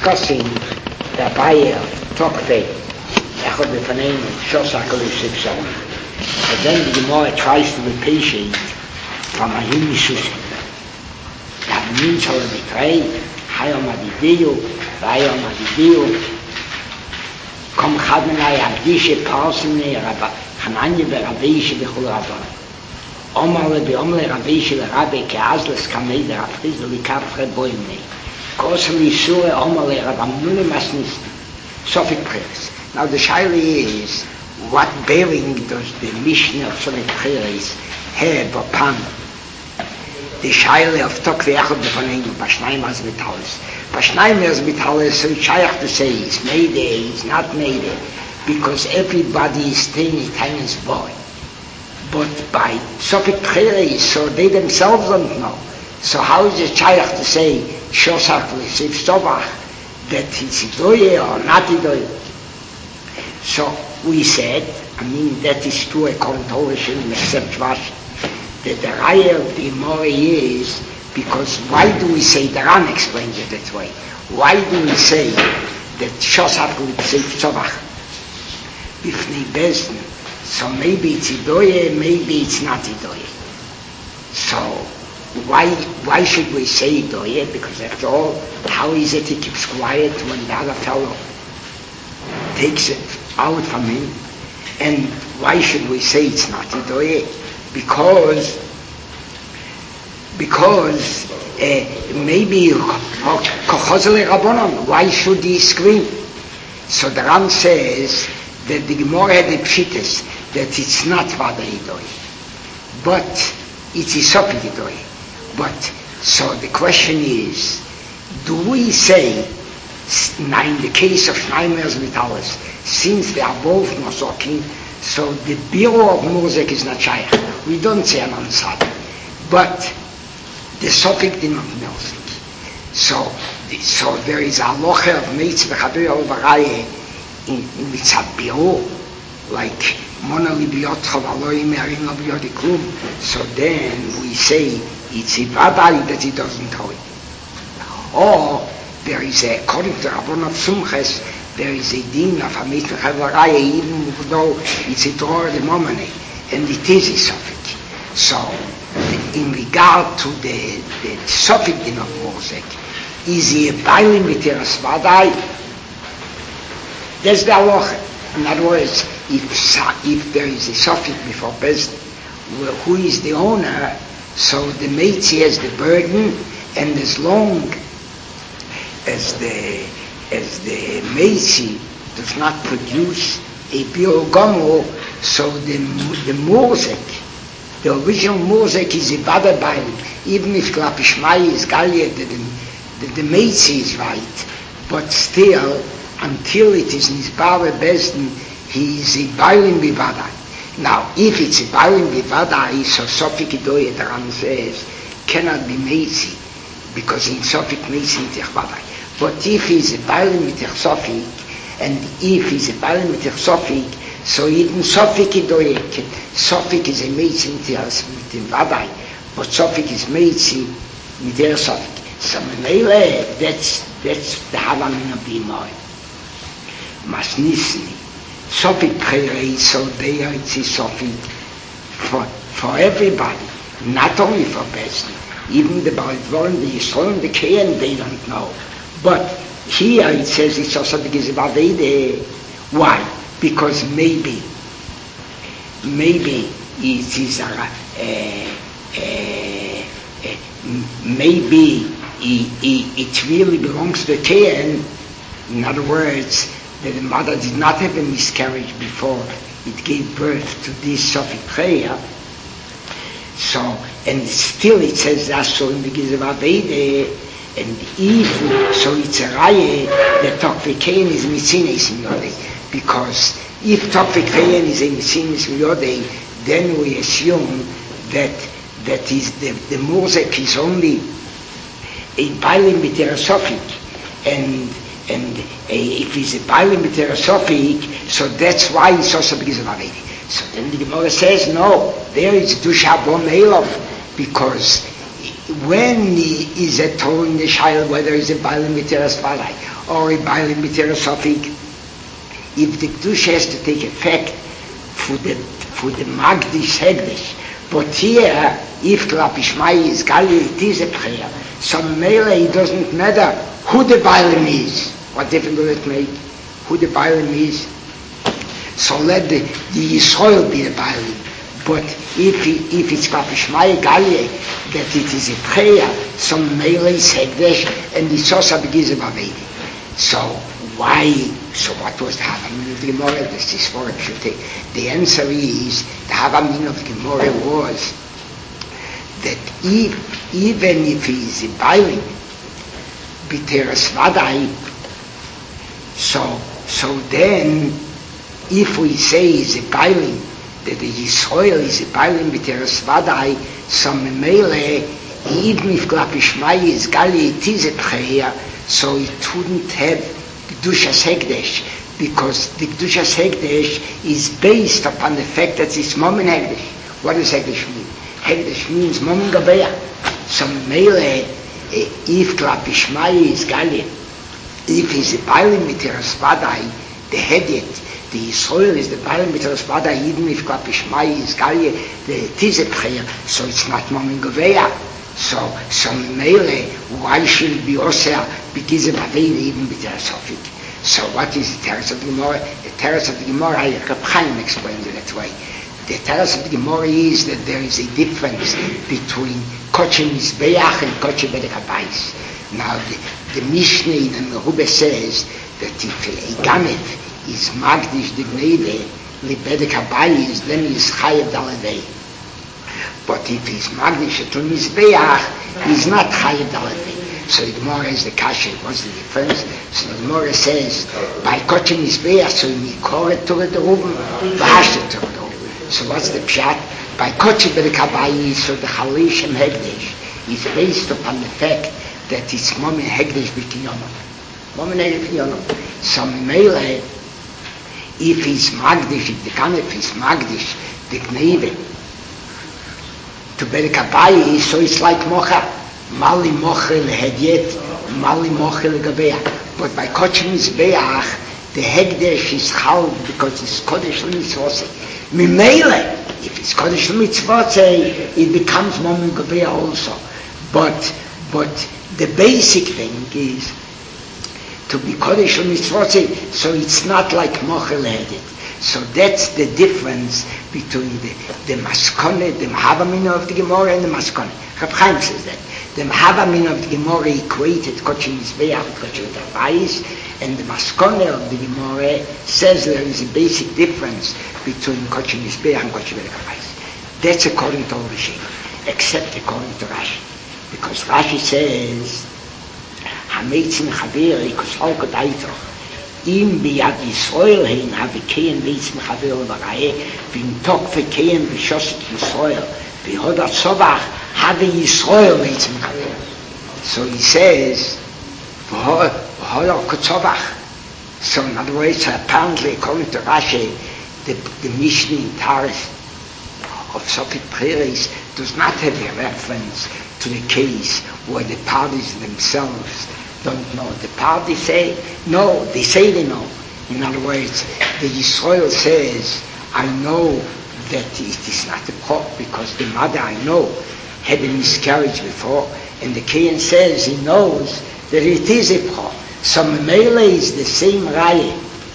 discussing the Bayer Tokpe, Echad B'Faneinu, Shosakal Yisipsam. But then the Gemara tries to be patient from a Himishusim. That means how we pray, Hayom Adidiyu, Vayom Adidiyu, Kom Chadmenai Abdishe Parsimne, Hananya Berabishe Bechul Rabban. Omar Be'omle Rabishe Rabbe Ke'azles Kamei Berafriz Likafre Boimne. Kosel Yisure Omar Rabamune Masnis. Sophic prayers. Now the shaila is, what bearing does the Mishnah of Sophic prayers have upon the shaila of Tokve Echad B'Faneinu, B'Shnayim Az Mitalis? B'Shnayim Az Mitalis, so it's shaykh to say, it's made it's not made because everybody is staying in Tanya's boy. But by Sophic prayers, so they themselves don't know. So how is it shaykh to say, Shosak L'Sif Sobach, that it's Idoye or not Idoye? So we said, that is true according to Orishin, except Rashi, that the Raya of the Gemara is, because why do we say, the Ran explains it that way, why do we say that Shosat L'Sif Sobach Bifnei Bezdin? So maybe it's Idoye, maybe it's not Idoye. So why should we say Idoye? Because after all, how is it he keeps quiet when the other fellow takes it out from him? And why should we say it's not Idoye? Because maybe why should he scream? So the Ram says that the Gemara had a pshitas that it's not Vada Idoye, but it's Isopik Idoye. But so the question is, do we say, now in the case of Shnaimer's Vitalis, since they are both Mozokim, so the Biro of Mozek is not Shaykh. We don't say an Ansad. But the Sopik did not Mozek. So there is a locher of Meitz V'Chadoy Al-Varaye in Mitzad Biro, like Mona Libiotcha V'Aloi Me'arim Libioti Klum. So then we say it's Ivadai that he doesn't hold. Or there is according to Rabbon of Sumches, there is a din of a Meitz V'Chadoy, even though it's a Torah the Momene, and it is a Sopik. So in regard to the Sopik din of Mosek, is he a Bailim B'Teras Vadai? That's the halacha. In other words, if there is a Sopik before Bezdin, who is the owner, so the Meitzi has the burden, and as long as the Meitzi does not produce a Biogomo, so the Mozek, the original Mozek is a Bada Bailim, even if Klapishmai is Galia, that the Meitzi is right, but still, until it is Nizbara Bezdin, he is a Bailim Bivada. Now, if it's a Bailim Bivada, so Sopik Idoye, the Ram says, cannot be Meitzi, because in Sopik Meitzi Nitech Vadai. But if he's a Bailim Nitech Sopik, and if he's a Bailim Nitech Sopik, so even Sopik Idoye, Sopik is a Meitzi Nitech Vadai, but Sopik is Meitzi Nitech Sopik. So Mele, that's the Havamin of the Imoi. Masnisni. Sopik Prerei, so there it's a Sopik for everybody, not only for Bezdin. Even the Baldvorim, the Yisroel, the Kayan, they don't know. But here it says it's also because of Avede. Why? Because maybe it is maybe it really belongs to the Kayan. In other words, that the mother did not have a miscarriage before it gave birth to this Sopik prayer. So, and still it says that so in the Giz of Avede, and if, so it's a Raye that Tokvekayan is Mitzines Miyodei, because if Tokvekayan is a Mitzines Miyodei, then we assume that is the Mozek is only a Bailim B'Terasopik, and if he's a Bailim B'Terasopik, so that's why it's also because of Avedi. So then the Gemara says, no, there it's Dusha Bon Elov, because when is a tone the child, whether it's a Bailim B'teras Vadai or a Bailim B'teras Sofik, if the Kedusha has to take effect for the Magdish Hegdish, but here, if Klapishmai is Gali, it is a prayer. So Mele, it doesn't matter who the Bailim is. What difference does it make? Who the Bailim is? So let the Yisrael be the Bailim. But if it's Klapishmai Gali, that it is a prayer, so Mele is Hegdish, and the Sosa begins about baby. So why? So what was the Havamin of the Gemara? This is for the answer is the Havamin of the Gemara was that even if he is a Bailim B'teras Vadai, so then if we say he's a Bailim, that the Yisrael is a Bailim B'teras Vadai, so Memele, even if Klapishmai is Gali, it is a prayer, so it wouldn't have Kedushas Hegdesh, because the Kedushas Hegdesh is based upon the fact that it's Momin Hegdesh. What does Hegdesh mean? Hegdesh means Momin Gabeya. So Mele, if Klapishmai is Gali, if he's a Bailim B'teras Vadai, the Hedet, the Yisrael is the Bailim B'teras Vadai, even if Klapishmai is Gali, it is a prayer, so it's not Momin Gabeya. So Mele, why should it be Osir? Because of Aveda, even B'teras Sofik. So what is the Teres of the Gemara? The Teres of the Gemara, Reb Chaim explains it that way. The Teres of the Gemara is that there is a difference between Koche Mizbeach and Koche Bedek HaBayis. Now the Mishnah in the Merubah says that if a Ganev is Magdish the Gnede, Li Bedek HaBayis, then he is Chayev Daladei. But if he's Magdish to Mizbeach, he's not Chayev Daladei. So the Gemara is the Kasha. What's the difference? So the Gemara says, by Koche Mizbeach, so you call it to the Ruben, Vahashtet to the Ruben. So what's the Pshat? By Koche Bedek HaBayis, so the Chalish and Hegdesh is based upon the fact that it's Momin Hegdesh B'Kinyonon. Momin Hegdesh B'Kinyonon. So Mele, if he's Magdish, if the Ganef is Magdish, the Gnede, to Bedek HaBayis, so it's like Mocha, Mali Mocha Lehedyet, Mali Mocha Legabeach. But by Koche Mizbeach, the Hegdesh is Chal because it's Kodesh L'Mitzvot. Mimele, if it's Kodesh L'Mitzvot, it becomes Momin Gabeach also. But the basic thing is to be Kodesh L'Mitzvot, so it's not like Mocha Lehedyet. So that's the difference between the Maskone, the Mahavamina of the Gemara, and the Maskone. Reb Chaim says that. The Mahavamina of the Gemara equated Koche Mizbeach with Koche HaBayis, and the Maskone of the Gemara says there is a basic difference between Koche Mizbeach and Koche HaBayis. That's according to all Rashi, except according to Rashi. Because Rashi says, Hametzin Chaveri, Koshal Kodaitoch, Im biyad Yisrael hein have kein Metzin Chaveri V'Raeh, V'im Tok V'kein V'Shosik Yisrael, V'Hodat Sobach, have Yisrael Metzin Chaveri. So he says, V'Hodat Kotzobach. So in other words, apparently according to Rashi, the Mishnah in Taris of Sofik Preres does not have a reference to the case where the parties themselves don't know. The parties say no, they say they know. In other words, the Yisrael says, I know that it is not a prop because the mother I know had a miscarriage before, and the Kayan says he knows that it is a prop. So Memele is the same Raya,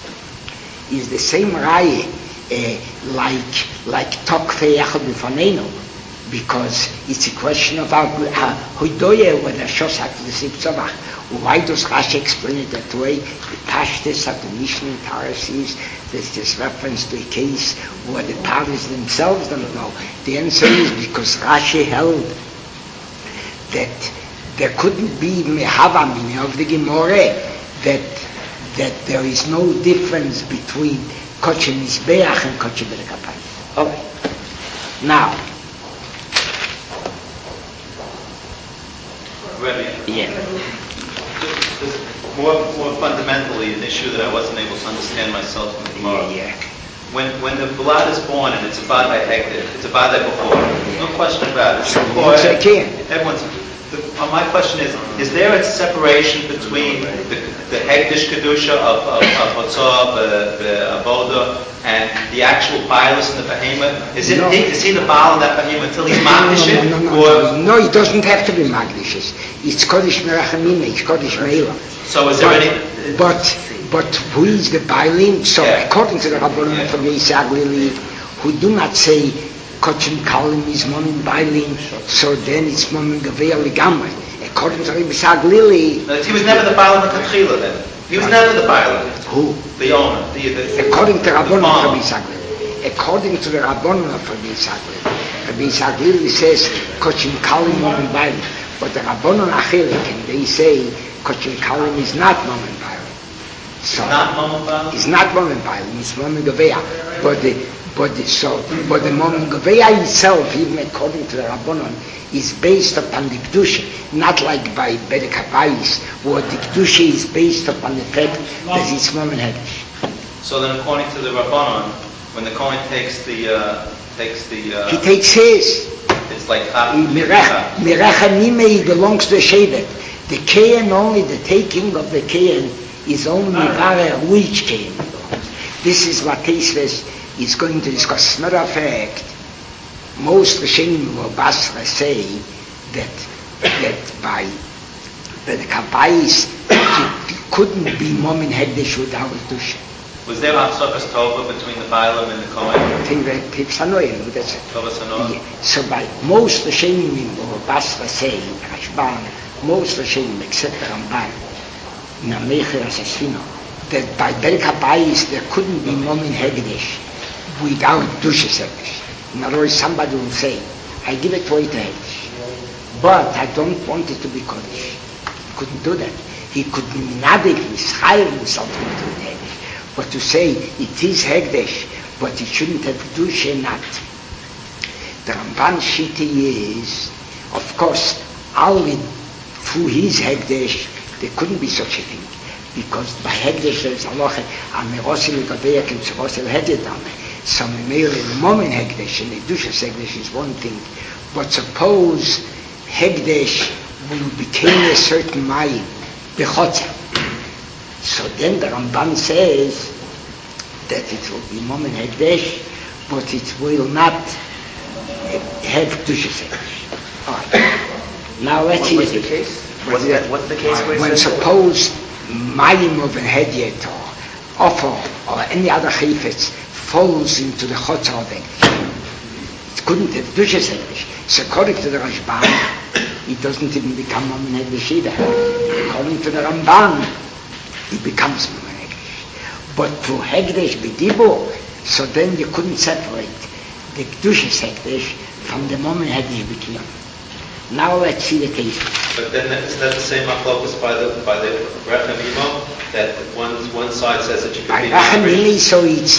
like Tokfe Yachad B'Fanenu, because it's a question about Hoidoye, whether Shosak the Sibtzavach. Why does Rashi explain it that way? The Pashtus of the Mishnah in Taras is there's this reference to a case where the parties themselves don't know. The answer is because Rashi held that there couldn't be Mehavamina of the Gemara, that there is no difference between Koche Mizbeach and Koche Bedek HaBayis. All right. Now, yeah. More fundamentally, an issue that I wasn't able to understand myself in the Gemara. Yeah. When the blood is born and it's a Badai Hegdish, it's a Badai before. No question about it. Everyone's. My question is there a separation between the Hegdish Kedusha of Hotzah, the Avoda, and the actual Bailus and the Behemoth? Is he the Baal of that Behemoth until he's Magdish? No, he doesn't have to be Magdish. It's Kodesh Merachamim, it's Kodesh Meila. So is there any... But who is the Bailim? So according to the Rabbanon from Yisag Lili, who do not say Kochim Kalim is Momin Bailim, so then it's Momin Gavea Ligamai. According to Yisag Lili... He was never the Bailim of Katchila then. He was never the Bailim. Who? The owner. According to Rabbanon from Yisag Lili. According to the Rabbanon from Yisag Lili. Rabbi Yisag Lili says Kochim Kalim Momin Bailim. But the Rabbanon Achilik, and they say Kochim Kalim is not Momin Bailim. So, it's not Momen Bailim, it's Momen Gavea. But the Momen Gavea itself, even according to the Rabbanon, is based upon the Kedusha, not like by Bedek HaBayis, where the Kedusha is based upon the fact that it's Momen Hegdish. So then, according to the Rabbanon, when the Kohen takes the he takes his. It's like Mirachanime belongs to the Shevet. The Kayan, only the taking of the Kayan is only which came. This is what Tosfos is going to discuss. As a matter of fact, most Rishonim or Basra say that by the Kabbayis it couldn't be Momin Hegdish without Dusha. Was there Hafsakas Tova between the Bailam and the Kohen? That's it. So by most Rishonim or Basra say, Rashban, most Rishonim except the Ramban, that by Berek HaBayis there couldn't be Momin Hegdish without Dushas Hegdish. In other words, somebody will say, I give it away to Hegdish, but I don't want it to be Kodesh. He couldn't do that. He could nadig Yisrael himself to do Hegdish. But to say it is Hegdish, but it shouldn't have Dusha not. The Ramban Shiti is, of course, only through his Hegdish, there couldn't be such a thing, because by Hegdish there is halacha, Amerosil Gabeya can Tzorosil Hegedame. So Meir in the Momen Hegdish and the Dushas Hegdish is one thing, but suppose Hegdish will become a certain Mayim, Bechotza. So then the Ramban says that it will be Momen Hegdish, but it will not have Dushas Hegdish. Alright. Now let's see the case. What's the case where when suppose Mayim of a Hediyat or Offer or any other Chayfetz falls into the Chotza of Hegdish, it couldn't have Dushas Hegdish. So according to the Rashban, it doesn't even become Momen Hegdish either. According to the Ramban, it becomes Momen Hegdish. But to Hegdish B'dibur, so then you couldn't separate the Dushas Hegdish from the Momen Hegdish B'kiyam. Now let's see the case. But then isn't that the same machlokus by the Rechem Imo, that one side says that you can be Rechem, so it's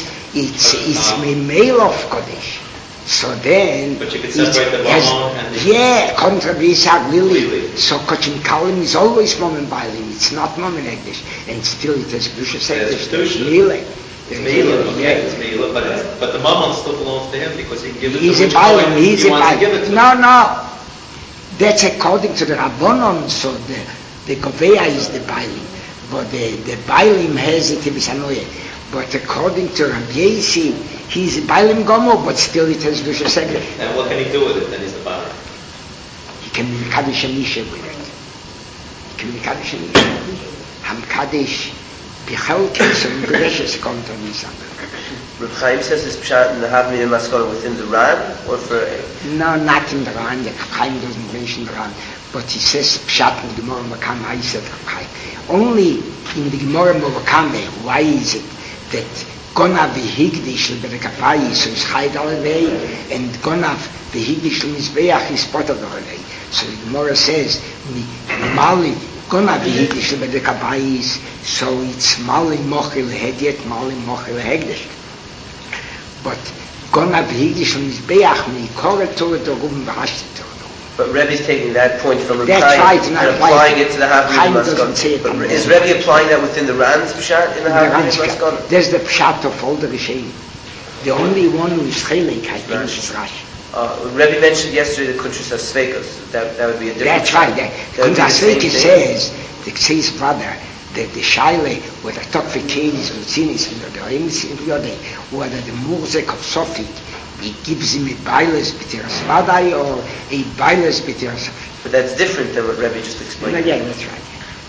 Meil of Kodesh. So then, but you can separate the Mamon and the contra Yisag Lili. So Kochim Kalim is always Momen Bailim. It's not Momen Hegdish, and still it has Dushas Hegdish. It's Meila. It's Meila, but the Mamon still belongs to him because he can give it he's to a Bailim. He's a Bailim. No. That's according to the Rabbanon, so the Govea is the Bailim, but the Bailim has it Ibisanoye. But according to Rabbi Yesi, he's a Bailim Gomo, but still it has Dushas Hegdish. And what can he do with it? Then he's the Bailim. He can be Kaddish Anisha with it. He can be Kaddish Anisha. Ham Kaddish Bichelke, so in Gudeshes kontra Nisan. Reb Chaim says it's Pshat in the Havmina Maskana within the Ran, or for... No, not in the Ran. The Reb Chaim doesn't mention the Ran. But he says Pshat in the Gemara Makam, I said Reb Chaim. Only in the Gemara Makam, why is it that Gonav v'higdish l'berekapayi, so is Chayed alevei, and Gonav v'higdish l'mizbeach is Potter alevei. So the Gemara says, Mali, Gonav v'higdish l'berekapayi, so it's Mali mochil hediet, Mali mochil hegdish. But Gonav v'higdish l'mizbeach, Mikore Torah Dorum v'hashti Torah. But Rebbe's taking that point from Reb Chaim right, and applying it to the Chaim Havmina doesn't say it. Maskana. Is Rebbe applying that within the Ran's Pshat in the Havmina Maskana? There's the Pshat of all the Rishonim. The only one who is chalik, I think, is Rashi. Rebbe mentioned yesterday the Kuntres HaSveikus. That would be a different. That's right. The Kuntres HaSveikus says, the says brother, that the shaile whether Tokfikenis or Zinis whether the Murzek of Sofik he gives him a Bailes B'tiras Vadai or a Bailes B'tiras. But that's different than what Rebbe just explained. Yeah, that's right.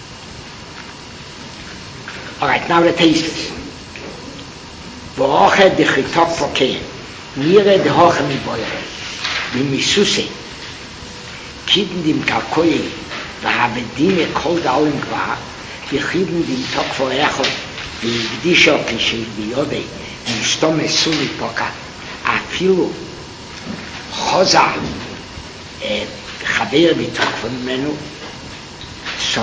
All right, now the tastes. V'oche d'chitok fokeh nire d'hoche miboyre v'misuse kiden dim kalkoye v'havedine kol da'olim gva v'chiden dim tok fo'echot v'gdisho k'shil b'yodei v'shtome suli poka afilu choza chaber v'tok v'menu so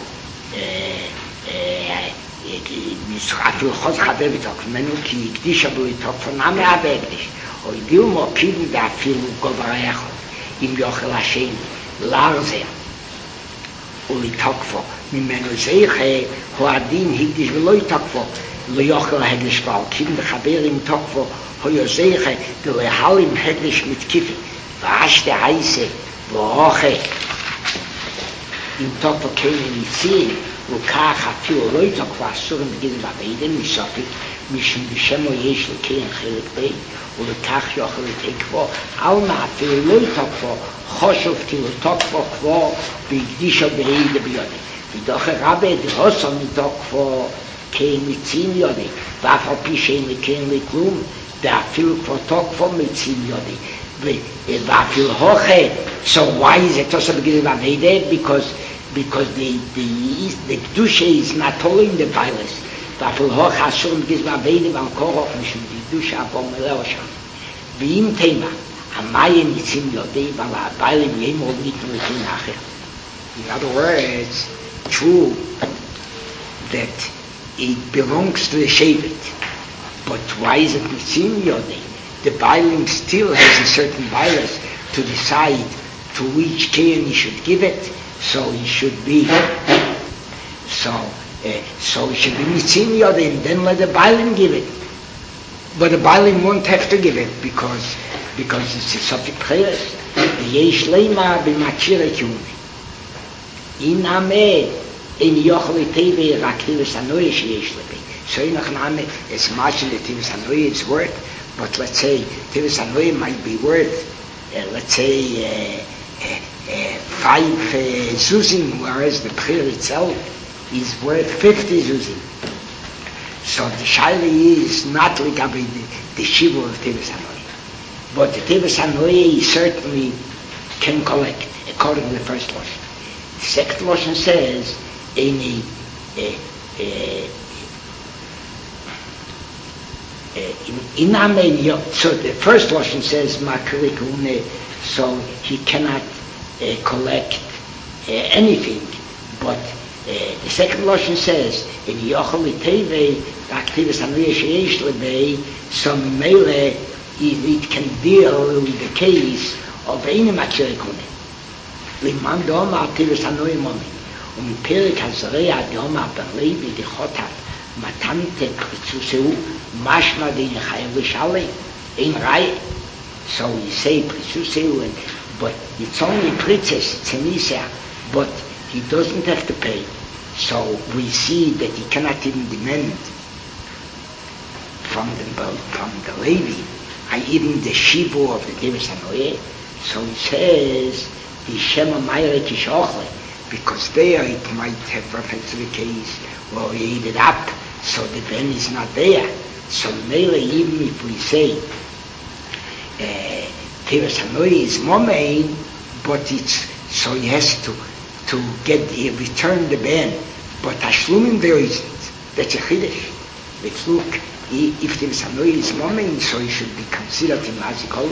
אפילו חוז חבר בתוק ממנו כי הקדיש בו לתוק פנאמי הבקדיש או הגיעו מוקידים ואפילו גובר היחוד אם יוכל השם לארזר ולתוקפו ממנו זייכה הוא הדין הקדיש ולא יתוקפו לא יוכל הקדיש ועל קידים וחבר עם תוקפו הוא יוזייכה ולהלים הקדיש מתקיפי ואשתי הייסה ואוכה אם תוקפו כן ניצים וכך אפילו לא יתוקפו אסורים בגיל בבידם מסופי משום בשמו יש לקיים חלק בי ולכך יוכל לתקפו אלמה אפילו לא יתוקפו חושב כאילו תוקפו כמו בהקדישו בהידה ביודי ודוח רבי דהוסו מתוקפו כמצים יודי ואף על פי שאין לקיים לכלום ואפילו כבר תוקפו מצים יודי ואפילו הוכה so why is it also beginning of Aveda because the Kedusha is not only in the Bailes. V'afil hoch ha'asurim giz ba'aveidim al koroch mishum Kedusha abom eleo sham. V'im tema, ha'maya nitzim yodei b'al ha'bailim yemol nitin l'kin acher. In other words, true that it belongs to the Shevet. But why is it nitzim yodei? The Bailim still has a certain Bailes to decide to which Kayan he should give it. So it should be so it should be Mitzim Yodim, then let the Bailim give it. But the Bailim won't have to give it because it's a subject prayers. Yesh Leima b'machira kiuni. In Ameh in Yochel Teve Rakivus Anoye sheyesh lebi. So in Achname it's much in the Tivus Anoye it's worth, but let's say Tivus Anoye might be worth let's say 5 zuzim, whereas the prayer itself is worth 50 zuzim. So the shaila is not like the shiva of Tevis Hanoi. But the Tevis Hanoi certainly can collect, according to the first Lashon. The second Lashon says, so the first Lashon says, Makarikune, so he cannot collect anything, but the second Lashon says in Yochel Teve Aktivus Hanuyah Sheyesh Lebei, so Mele it can deal with the case of any Macherikune. Liman Doma Aktivus Hanuyah Momin Perik Hazareya Doma Ben Levi Dichotat Matante Pritzuseu Mashma Din Chayav L'Shalei in Rai. So you say Pritsuseu, but it's only Pritzes, it's an Isha, but he doesn't have to pay. So we see that he cannot even demand from the Levi, even the Shivu of the Tevis Hanoye. So he says, the Shema Mayre Kishochle, because there it might have reference to the case where he ate it up, so the Ben is not there. So Mele, even if we say, Tevis Hanoi is Momein, but it's so he has to return the ben. But Tashlumim there isn't. That's a chiddush. Let's look. If Tevis Hanoi is Momein, so he should be considered in Mazikol.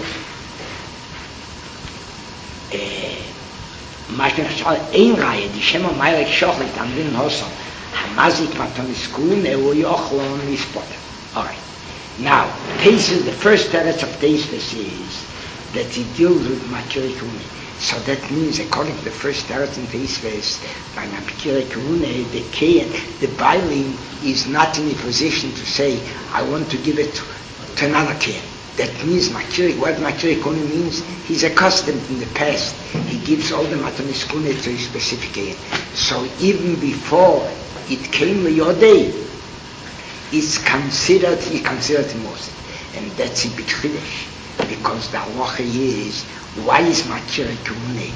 Ein Reihe, die Shema Meirek Shochlet am Lin Hossam, Hamazik Matonis Ewo Yochlon Mispot. All right. Now, the first teretz of Teisves is that he deals with Makiri Kune. So that means, according to the first teretz in Teisves, by Makiri Kune, the Bailim is not in a position to say, I want to give it to another Kohen. That means what Makiri Kune means, he's accustomed in the past. He gives all the Matanis Kune to a specific Kohen. So even before it came to your day, he considered Moses. And that's a big chiddush, because the halacha is, why is Makiri Kune?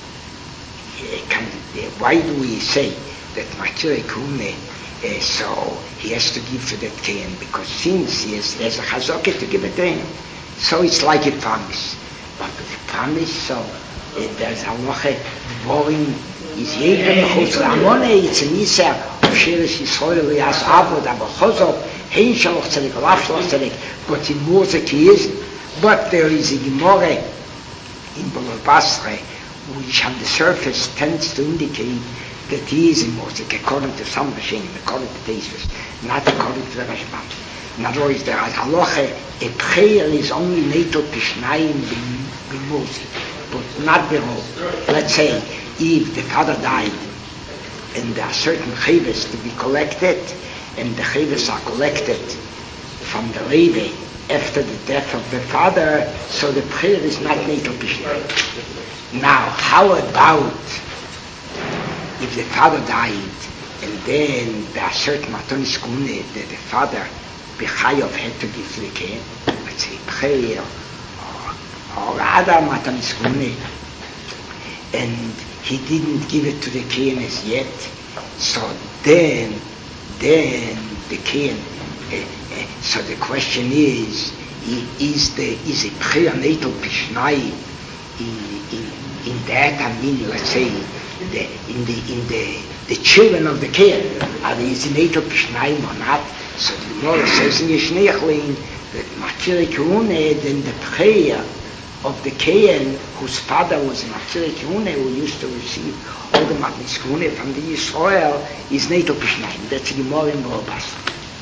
Why do we say that Makiri Kune, so he has to give to that Kohen? Because since he has a chazaka to give it to him, so it's like a promise. But the promise, so there's a halacha, dvorim is jedem chutz la'amone, it's an isa of Sheres Yisrael yas avod, aber chozok, hein shaloch tzedek, lav shaloch tzedek, but in Mosek he isn't. But there is a Gemara in Bava Basra, which on the surface tends to indicate that he is in Mosek, according to some machine, according to Tesis, not according to the Rashbam. In other words, there is halacha, a prayer is only natal pishnayim b'Mosek, but not below. Let's say, if the father died, and there are certain chayvas to be collected, and the chayvas are collected from the Rebbe after the death of the father, so the prayer is not natal pishnayim. Now, how about if the father died, and then there are certain matanis kune that the father b'chayav had to give to the Kohen, let's say prayer or other matanis kune, and he didn't give it to the Kohen as yet, so then the Kohen, so the question is a prayer natal pishnai in that, I mean, let's say, in the children of the Kohen, are they is natal pishnai or not? So the Gemara says in Yeshneichlin that Makiri Kune, then the prayer of the Kohen, whose father was Makiri Kune, who used to receive all the Matnis Kune from the Yisrael, is natal pishnai. That's the Gemara in Bava Basra.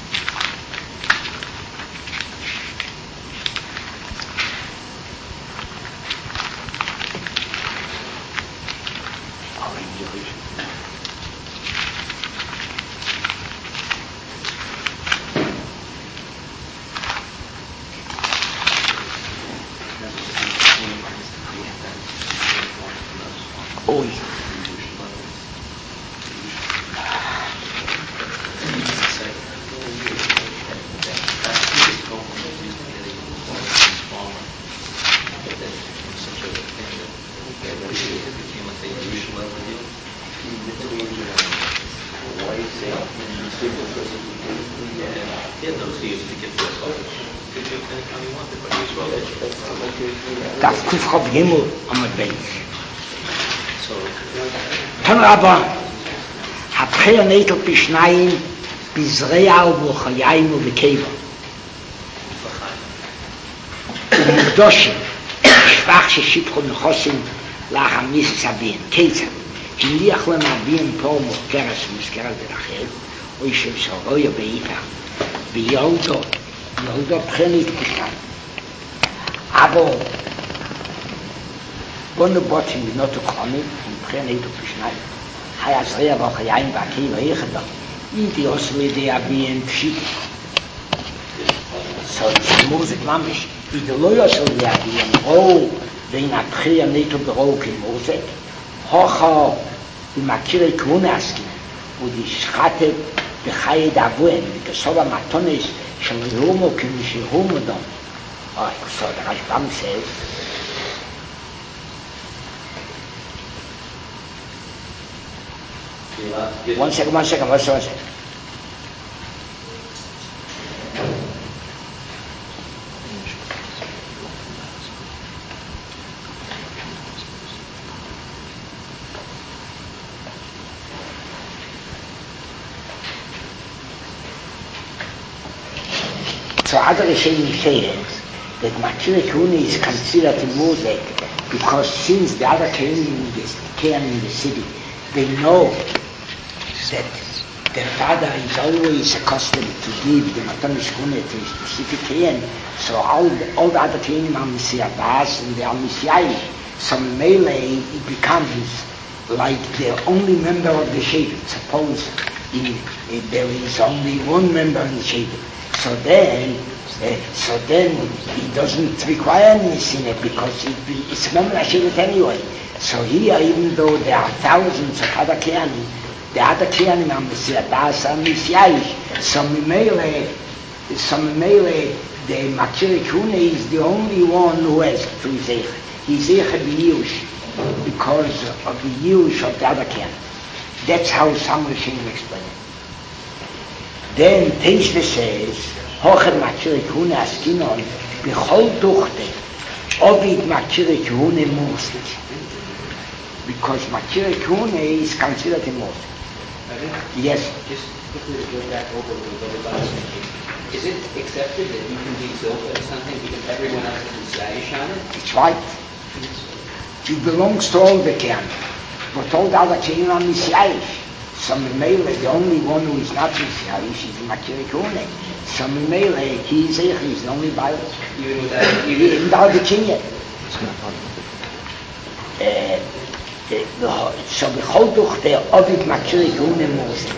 Tanraba, Hapreya Natal Pishnayim, Bizreya Ubuchayim Ubekeva. Ubukdoshim, Shvach Sheshipcho Mechosim, Lachamis Sabin, Ketzah, Hiliach Lemabim Po Mukeres, Muskeres Berachel, Oishem Soroya Beita, Biyoldo Prenit Pishnayim. Aber, Bonu Botim, not to come in Prenit Pishnayim. Hayazreya Vachayim Bakiva Echada. Idi Oswe de Abiyem Pshit. So it's music mamish. Idi lo Oswe de Abiyem Ro vein Apchia Neto Berok in Mosek. Hocha Makiri Kune Askin. Udi Shchate Bechayed Avuen. Bikasova Matonis Shalihumo Kimishihumodon. So the Rashbam says, One second. So other Rishonim says that Makiri Kune is considered in Mosek because since the other Kohen in the city, they know that the father is always accustomed to give the Matanis Kune to a specific Kohen, so all the other Kohenim are Messiah and they are Messiah. So Melee, it becomes like the only member of the Shevet. Suppose there is only one member in the Shevet. So then he doesn't require any sinner because it's Memnashivet anyway. So here, even though there are thousands of other Kehanim, the other Kehanim are Messiah Das and Messiahish, so Mimele, the Makir Kune is the only one who has to Zeich. He's Zeich B'Yush because of the Yush of the other Kehanim. That's how some Rishonim explain it. Then Teishve says, Hochet Makir Kune Askinon B'chol Duchte Ovid Makir Kune Moslik. Because Makir Kune is considered a Moslik. Yes. Just quickly to go back over the last thing. Is it accepted that you can be Zilcha or something because everyone else is Messiahish on it? It's right. It belongs to all the Kehanim. But all the other Kehanim are Messiahish. So Mimele, the only one who is not Messiahish is Makir Kune. So Mimele, he's the only Bible. Even without the king yet. So b'chol duchte Ovid Makir Kune Moshe.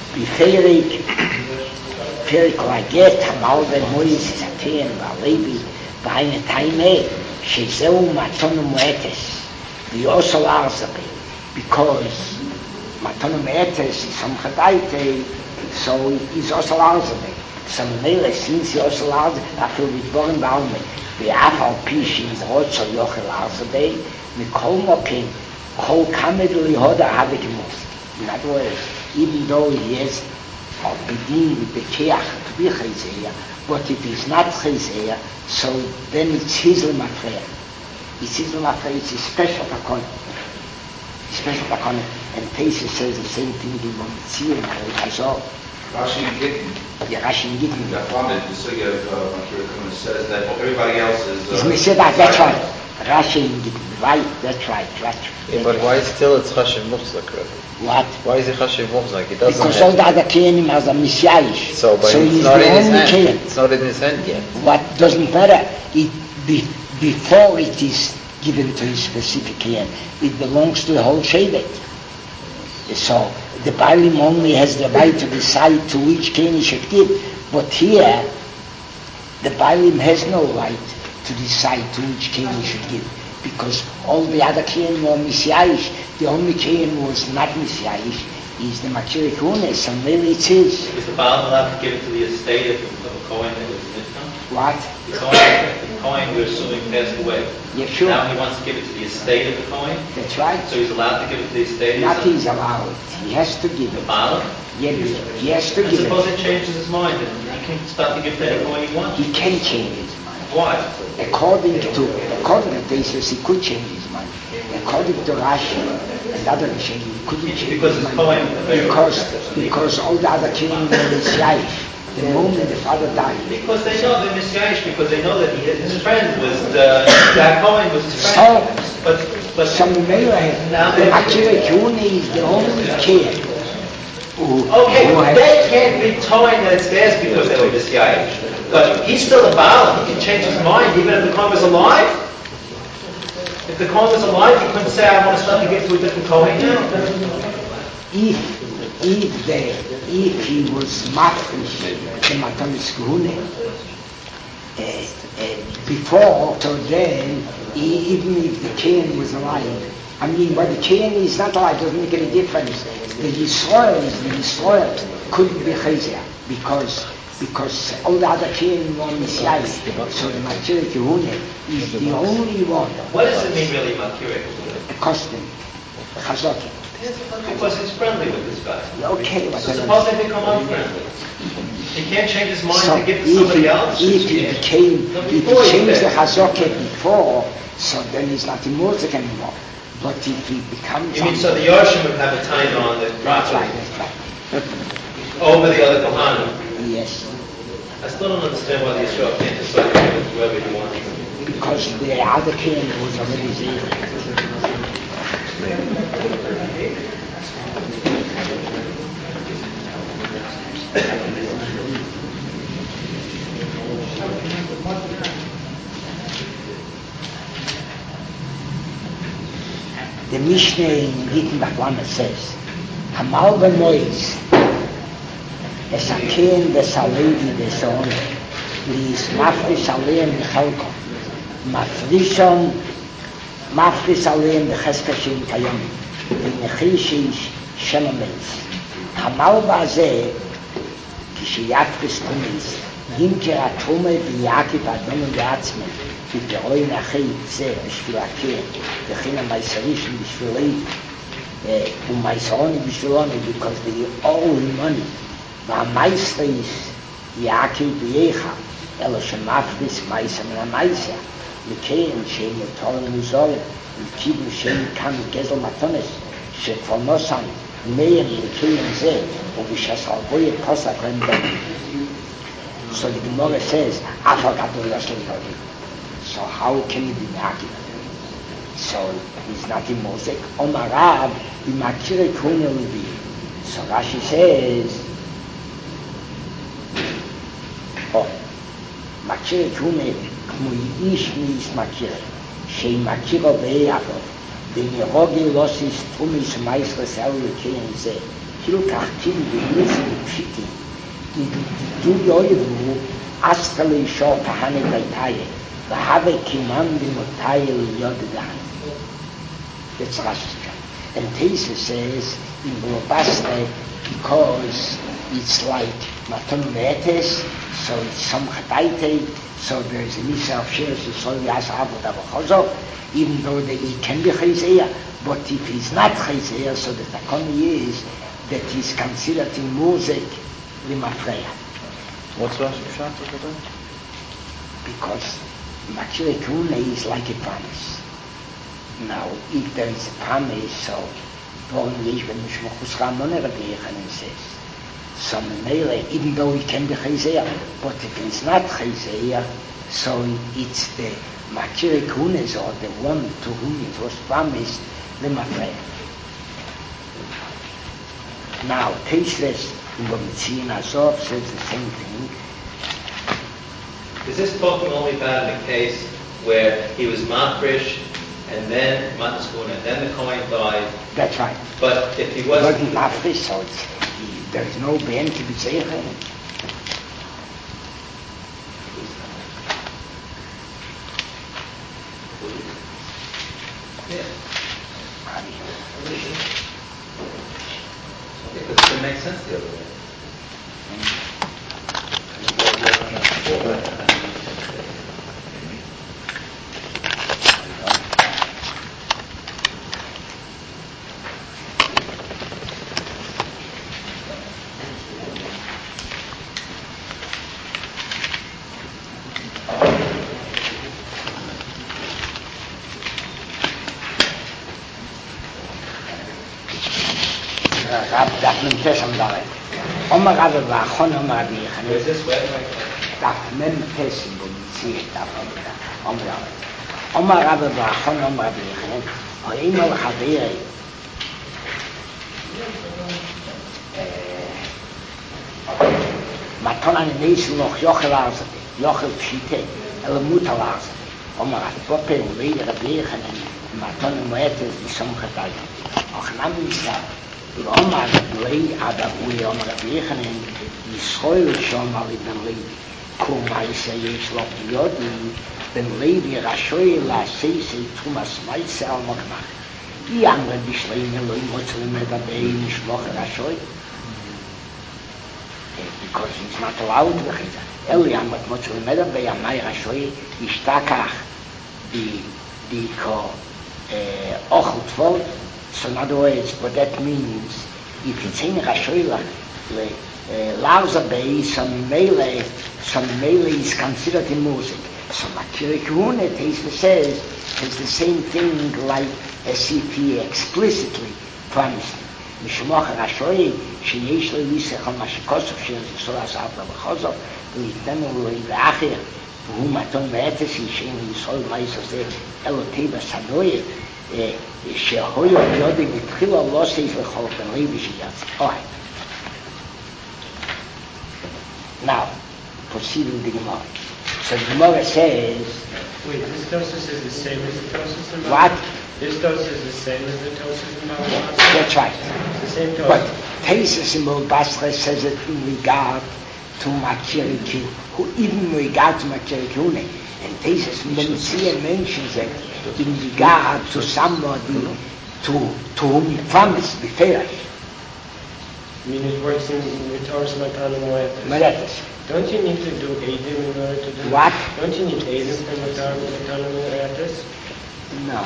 B'ferik laget hamal v'moyis zaken v'alevi v'ayne taime shezeu matonu mu'etes v'yosol arzabe. Because matonu mu'etes is from Chadaite, so he's osol arzabe. So Mele, since he osol arzabe, after vidvorim ba'alme v'af al pi she's rotzo yochel arzabe mikol mokim kol kamed lihoda havik mos. In other words, even though he has Bedin with the Keach to be Chayzeya, but if he's not Chayzeya, so then it's Hizl Mafreya. It's Hizl Mafreya, it's a special takon. Special takon. And Tesis says the same thing in Momitzir and Hazor. Rashi and Gittin. Yeah, Rashi and Gittin. The Chlamid, the Sugya of Makir Kune says that everybody else is... It's Meseda, that's right. Rashi and Gittin, right, that's right. Yeah, but why still it's Chashiv Muchzak? What? Why is it Chashiv Muchzak? It doesn't because all the other Kehanim are Messiahish. So it's it's not in his hand. Kehan. It's not in his hand yet. What doesn't matter, before it is given to his specific Kehan, it belongs to the whole Shevet. So the Baalim only has the right to decide to which Kehan he should give. But here, the Baalim has no right to decide to which Kehan he should give. Because all the other Kehanim were Messiahish. The only Kehan who was not Messiahish is the Makir Kune, so really it is. Is the Baalim allowed to give it to the estate of a Kohen that was Niftam? What? The Kohen we're assuming passed away. Yeah, sure. Now he wants to give it to the estate of the Kohen? That's right. So he's allowed to give it to the estate? Not he's allowed. He has to give The it. Baalim? Yeah, he has to give Suppose it. it changes his mind and he can start to give to any Kohen he wants. He can change his mind. Why? According to Tesis, he could change his mind. According to Rashi and other Rishonim, he couldn't change Because his it's mind. Kohen. Because all the other Kehanim were Messiahish. The moment the father died. Because they know they're Messiahish, because they know that his friend was, that Kohen was his friend. But some Mele, the Makir Kune is the only Kehan. Okay, they can't be towing that it's theirs because they were Messiahish. But he's still a Baal. He can change his mind even if the Kohen was alive. If the Kohen was alive, he couldn't say, I want to start to give to a different Kohen now. If he was mafresh the Matanis Kune, before to then, even if the Kehan was alive, I mean, but the Kehan is not alive, doesn't make any difference. The Yisrael couldn't be Chayzeh because all the other Kehanim were Messiahish. So the Makir Kune is the only one. What does it mean really, Makir? A custom, Chazokim. Because he's friendly with this guy. Okay, but so suppose they become unfriendly. He can't change his mind to give to somebody else. If he changed the Chazokim before, so then he's not Imorzik anymore. But if he becomes... You mean so the Yorshim would have a time on the property? That's right. Over the other Kohanim? Yes. I still don't understand why the Yisrael can't decide to give it to whoever he wants. Because the other king was already there. The Mishnah in Gittin Bachlama says, Hamal v'mois, es erkennen des Alevi des Sohn, lies mafrisch allein in Chalko, mafrisch allein de Cheskashim Kayom, die Nechishish Shemametz. Hamalba ze, כשיאפס תומיס, יינקר התרומה ויעקב אדונו לעצמם, ותרואי נחי זה בשביל הכיר, וכן המייסרישים בשבילי, ומייסרוני בשבילוני, because they all money, והמייסריש יעקב ויחה, אלו שמפריס מייסה מן המייסה, לקרן שהם יתורן מוזורים, וכיבו שהם כאן גזל מתונס, שכבר נוסן, mehr in זה, ובשס הרבה פוסק הם דמים. So the Gemara says, Afagatul Yashlim Yodi. So how can he be Naki? So he's not in Mosek. Omarab, Imakire Kuna Levi. So Rashi says, Makire Kuna, Kmu Yish Nis Makire, Shei Makiro Be'avov. ונהוגי לוסיס תרומיס מייסרס אלו לקיים זה, כאילו תחתים בניסים פשיטים, דו יויבו אסקלי שור כהנה דייטאיה, והווה קימן במותאיה ליוד דהן. That's Rashi's job. And Tesa says, in Blobaste, because it's like Maton Metes, so it's some Chataite, so there's a Nisa of Shiras, so Yas Avod Avochozo, even though he can be Chayzeya, but if he's not Chayzeya, so the Takoni is that he's considered in Mosek Limafreya. What's Rashi Pshat about? Because Makire Kuna is like a promise. Now, if there is a promise, so Von Yeshben Mishmochus Ramone Rabbi Yechanan says, so Mele, even though he can be Chayzeya, but if he's not Chayzeya, so it's the Makire Kunes or the one to whom it was promised, the Mafreya. Now, Tesles in Bomitzin Azov says the same thing. Is this talking only about in the case where he was mafresh and then Matskun and then the Kohen died? That's right. But if he wasn't mafresh, so there is no ben to be zeichen. It doesn't make sense the other way. Omar Rabbi Vachon Omar Rabbi Yechanan. Daf Mem Tesim Bomitzin Daf Omar Rabbi Vachon Omar Rabbi Yechanan. Oimol Chaveri. Maton an Neis noch Yochel Arzate, Yochel Pshite, El Mutal Arzate. Omar Rabbi Levi Rabbi Yechanan. Maton Moetes Nisom Chatayi. Och Nam Yisrael. Omar Levi Adabu Omar Rabbi Yechanan. Yisroel Shomar Ibn Levi. Kumai Yesh Lo Yodi Ben Levi Rashoy La Seise Tumas Maise Al Mokmach. Yamre Bishleim Eloi Motzlim Medabei Mishloch Rashoy. Because he's not allowed to be. Eli Yamre Motzlim Medabei Amai Rashoy Ishtakach the ko Ochut Vod. So in other words, what that means, if it's in Rashoy Larza Bay, some Mele is considered in music. So Makire Kuna says it's the same thing like as if he explicitly promised him. Mishmoch Rashoy, Sheyesh Lo Yisech Al Mashikosov, Sheyesh Lo Yisech Al Mashikosov, V'yitenu Lo Yivachir, V'hu Maton Me'etes Yishem Yisol Ma'isose, Elo Teva Sadoye, Shehoyo Yodi V'tchilo Lo Seis L'chol Ben Levi Sheyatz. All right. Now, proceed with the Gemara. So the Gemara says... Wait, this Tosus is the same as the Tosus in What? This Tosus is the same as the Tosus in Baba Basra? That's right. It's the same Tosus. But Tosus in Baba Basra says it in regard to Makiriki, who even in regard to Makirikune. And Tosus in Baba mentions it in regard to somebody to whom he promised be fair. I mean, it works in the Torah's Matan Moretus. Don't you need to do Eidim in order to do What? Don't you need Eidim from the Torah's Matan Moretus? No.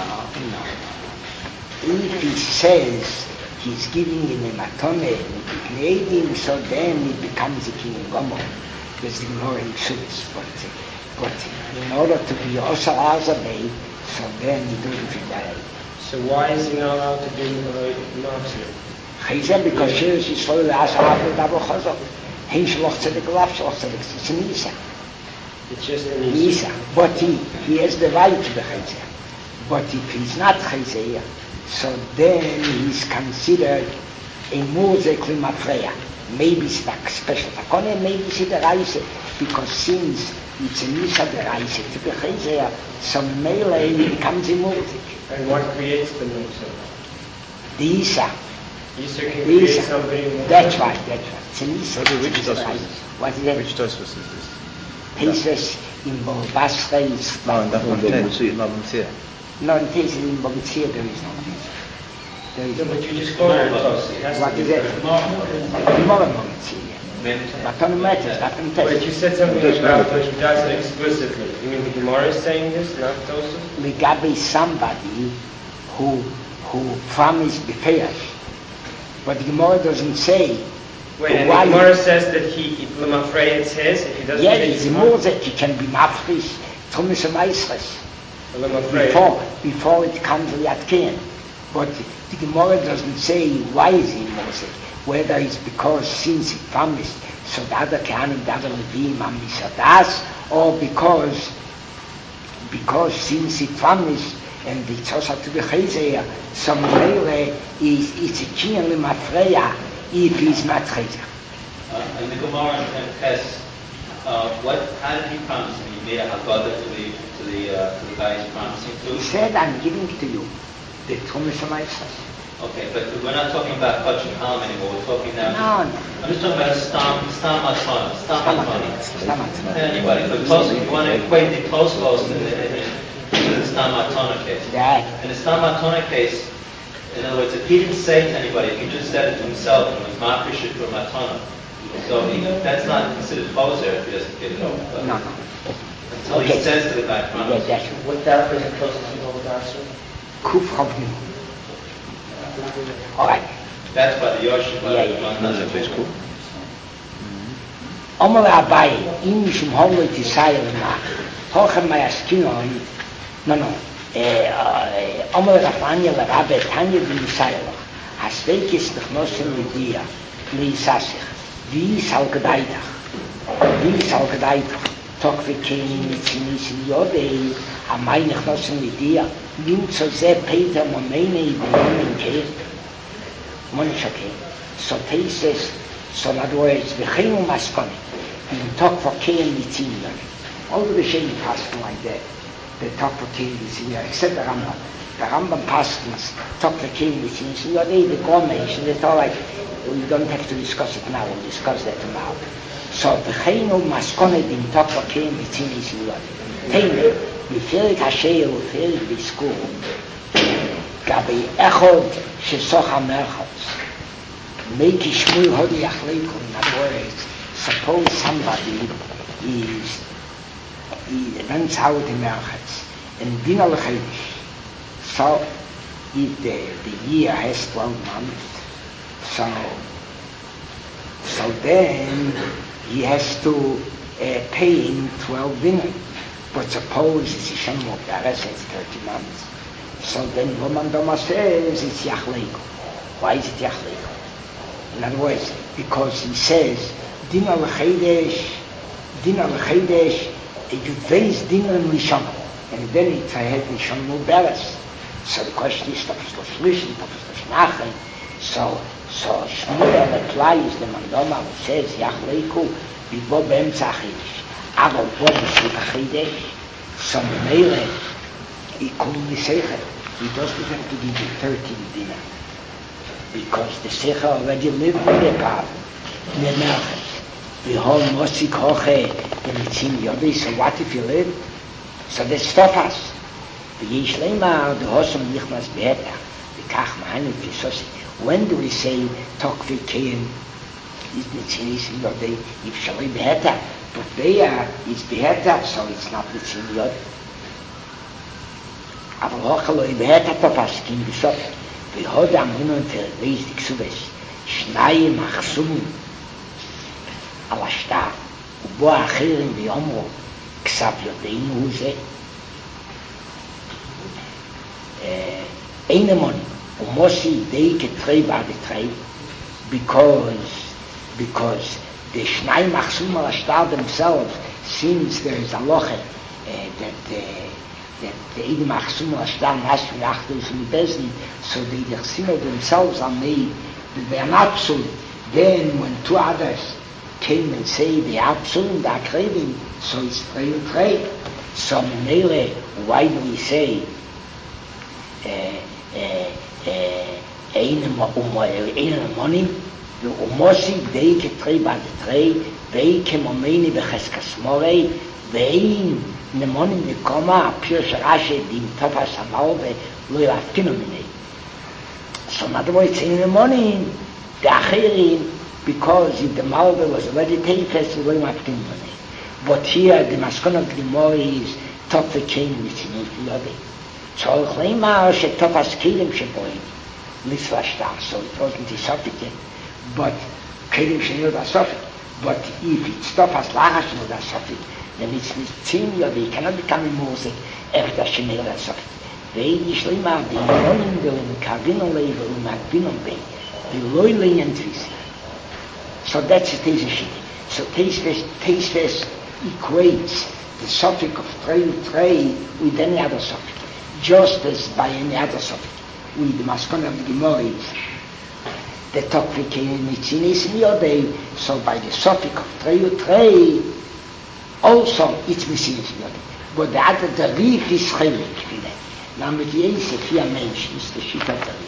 If he says he's giving him a matone, so then it becomes a king of Gomer. There's the Gemara in Shultz. But in order to be also Azabay, so then he doesn't fit that. So why is he not allowed to do Mafsir? He said because she is slowly as a double chazok. He shloch tzedek laf shloch tzedek. It's an Isa. It's just an Isa. But he has the right to be chayzer. But if he's not chayzer, so then he's considered a muzek limafreya. Maybe it's a special takone, maybe it's the reise, because since it's an Isa the reise to be chayzer, so melee becomes a muzek. And what creates the muzek? The Isa. Isa can create somebody more. That's right. It's an Isa. Which Tosfos? What is it? Which Tosfos is this? Tesis in Basra is... No, in that one. No, in Tesis in Bobitsia there is no Tesis. No, but you just quoted it. What is it? Tomorrow Bobitsia. But on the matters, not on Tesis. But you said something about which does it explicitly. You mean the Gemara is saying this, not Tosfos? Ligabi somebody who promised the fair. But the Gemara doesn't say. Wait, and the Gemara says that Lemafrei it's his, if he doesn't it's more that he can be mafrish, Tumis and Maisres. Before it comes to Yatkin. But the Gemara doesn't say why is he Mosek, whether it's because since he promised, so the other Kohanim, the other Levim, Amisadas, or because since he promised, and the Tzosah to be Chayzer, so Meire is a Kinyan Lemafreya if he's not Chayzer. And the Gemara and Tes, how did he promise him? He made a Haggadah to the guy he's promising to? He said, I'm giving to you the Tumis Amaisas. Okay, but we're not talking about Kachim Halam anymore. We're talking now. No. I'm just talking about Stam Matana. Anybody, but you want to equate the Tosfos to the Stam Matana case. Yeah. In the Stam Matana case, in other words, if he didn't say to anybody, if he just said it to himself, and it was Makrish or Matana, so that's not considered poser if he doesn't give it over. No. Until he says to the guy, promise. Yeah, that's What that was close to the answer? Kuf Chavnim. All right. That's by the Yoshim. Omer Abai, in Mishum Holo Tisayel Na, Hochem Mayaskinon, Omer Rafanya Rabbe Tanya B'Nisayel, Hasveikis Nechnosim Lidia, Liisasich, Viisal Gedaitach, Tok V'Kein Mitzinis Yodei, Hamay Nechnosim Lidia, Nimtzo Ze Peter Momeini B'Yomin Keir, Monishake. So Tesis, so in other words, V'Cheinu Maskoni, in Tok V'Kein Mitzinion. All the Rishonim passed like that. They talk V'Kein Mitzinion, except the Rambam. The Rambam passes Tok V'Kein Mitzinion. Yodei the Gomesh, and it's all like, we don't have to discuss it now, we'll discuss that tomorrow. So V'Cheinu Maskoni in Tok V'Kein Mitzinion. Teine, V'Ferik Hasher V'Ferik B'Skur, Gabi Echod Shesoch HaMerchotz, Make Shmuel Hodi Achleikum. In other words, suppose somebody he runs out in Merchotz, and Din al Chaydish. So if the year has 12 months, so then he has to pay in 12 dinar. But suppose it's Shem Mokdares, it's 30 months. So then Roman Doma says it's Yachleikum. Why is it Yachleikum? In other words, because he says, Din al Chaydish, you face Din al Rishon, and then it's ahead Rishon Muberes. So the question is, so Shmuel applies the Mandoma who says Yachleiku Bibo Be'emtza Chaydish. Aber what is the Chidesh? Some Mele, he couldn't be Seichel. He doesn't have to give you 13 dinar. Because the Seichel already lived in the Pav, in the Melchus. Behold, Mosik Hoche, the Mitzim Yodi, so what if you live? So they stop us. V'yesh leimar, the Hosam Nichmas Behetach, the Kach Mahanu Tisosi. When do we say, Tokvi Keim, is Mitzim Yodi, if Shalai Behetach? But there is Behetach, so it's not Mitzim Yodi. Aber Hochaloi Behetach Topaskim Bisofi. V'hod Amunon Terveis Diksubes, Shnai Machsumim, על השטר, ובו האחרים ויאמרו, כסף יודענו הוא זה. אין אמון, ומוסי די כתרי בעד תרי, because the Shnai Machsum al Ashtar themselves, since there is a loche that the Eid Machsum al Ashtar has to be achdus in the Bezdin, so the Yechsima themselves are made, that they are not absolute. Then when two others came and say the absolute, the akrivim, so it's trade. So Menele, why do we say ein monim? The umosi dei ketrei bad trei, vei kemomeni becheskas morei, vein nemonim nekoma pure sharashe dim tofas amalve lo yafkinu minei. So in other words, in the morning, the achirim, because if the malve was already taken, so lo yafkinu minei. But here the maskon of the Gemara is tofe kein mitzvah yodi. So al chleimar she tofas kelim sheboim mitzvah shtar. So it wasn't a suffix, but kelim shenil da suffix. But if it's tofas lachas shenil da suffix, then it's mitzvah yodi. It cannot become a mosek after shenil da suffix. Ve'id yishleimar the yonim ve'im kavino lei ve'im akvinon bei ve'loi lei entvisi. So that's the Teisves. So Teisves equates the suffix of trei with any other suffix, just as by any other suffix. With the maskon of the Gemara is the tokvik mitzinis yodei, so by the suffix of trei also it's mitzinis yodei. But the other David is chelik. Now with the Eise, 4 Menschen ist the Shita David.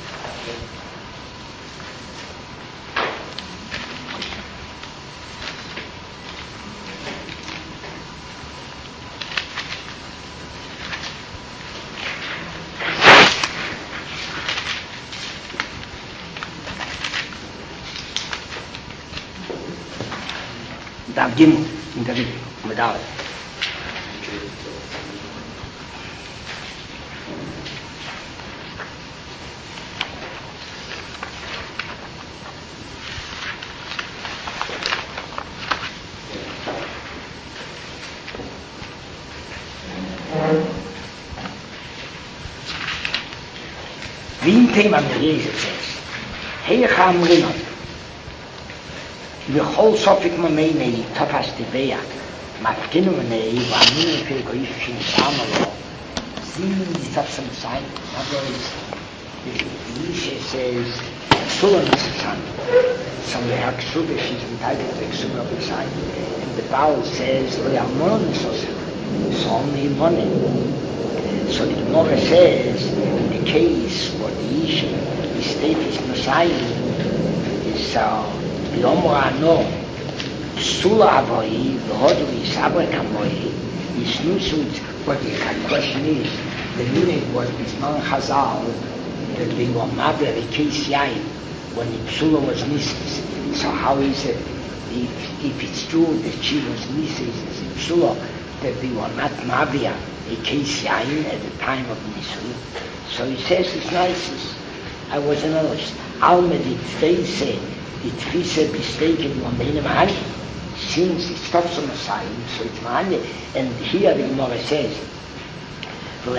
Dav Gimel in der Bibel, mit Aleph. Wie im Thema der Jesus ist, Heicha Amrinon, וכל סופק ממני תפס דיביה, מפגינו מני ואמינו לפי גויף שנשארנו לו, זינו נתפסם sein. In other words, the Isha says, Ksula Nissan, so we have Ksula, she's entitled to Ksula of the sign, and the Baal says, Lo Yalmon Nisosim, so only money. So the Gemara says, in the case where the Isha, the state is Messiah, is Yomra no, Sula Avoyi, the Hodri Sabra Kamoyi, is Nusut, but the question is, the meaning was Bisman Chazal, that they were Mabra, the case Yain, when the Sula was Nisis. So how is it, if it's true that she was Nisis in Sula, that they were not Mabra, a case Yain at the time of Nisul? So he says it's nice. I was an honest. Almed it face it fisse mistaken one in Mahani, since it stops on the sign, so it's Mahani. And here the Gemara says, the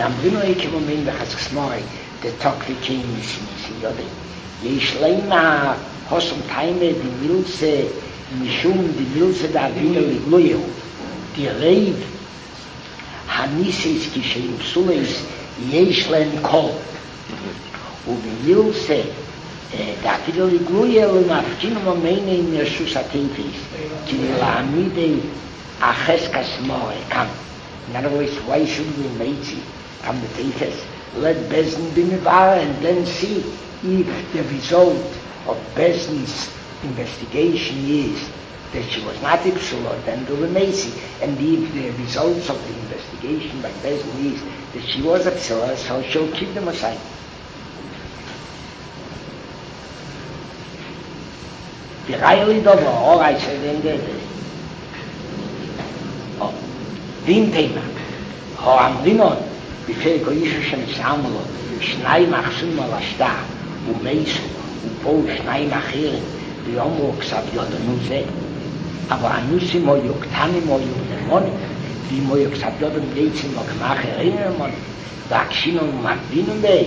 Tokvi came in Yodi. Yeshleima Hosum Taime the Milse Mishum the Milse da Vino Ligluyo. The Reiv Hanisis Kishem Suleis Yeshlen Kol. The Milse da אפילו לגלויה לא מפגין ומייני נרשוס הטייפיס, כי להעמידי a cheskas more come. In other words, why should we make it from the papers? Let Bezdin be Mivara and then see if the result of Bezdin's investigation is that she was not Ipsula, then do the Macy. And if the results of the investigation by Bezdin is that she was Ipsula, so she'll keep them aside. The Riley Dover, all I said in there. Oh, Din Tema, Ho Amrinon, before Goyisha Shem Samuel, Shnai Machsum Malashta, Umeisu, Upo Shnai Machirin, the Omro Ksav Yodanuze, aber Anusim o Yuktanim o Yukdemonim, die mo Yuksav Yodam Leitzim o Kmacherimonim, Vakshinon Magdinum Bey.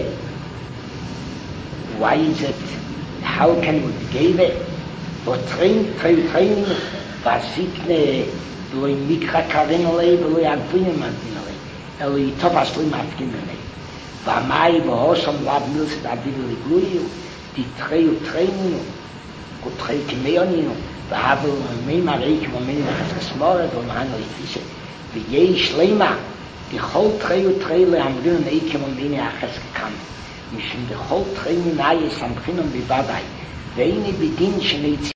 Why is it? How can we give it? But training was sikne lo mikra kavenole lo yagvin mantinole eli topasli matkinole va mai bosom lab nus da bidli gluyu di training ko training va have mei marek mo mei smore do manle fise vi ye shlema di hol traile am gnen eikem mo mei achs gekam mich in de hol training nae sam finnen bi badai Weine beginnt schon